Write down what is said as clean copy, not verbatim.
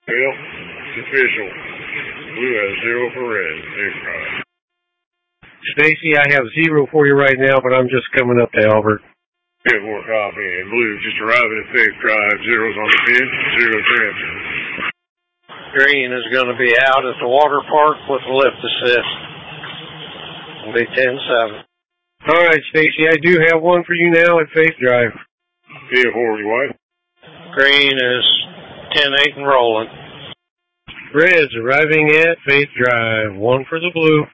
Well, it's official. Blue has 0 for red. Safe drive. Stacy, I have 0 for you right now, but I'm just coming up to Albert. Good more copy. And Blue just arriving at safe drive. 0's on the pin. 0 transfer. Green is going to be out at the water park with a lift assist. It'll be 10-7. All right, Stacy, I do have one for you now at Faith Drive. Field 40 white. Green is 10-8 and rolling. Red's arriving at Faith Drive. 1 for the blue.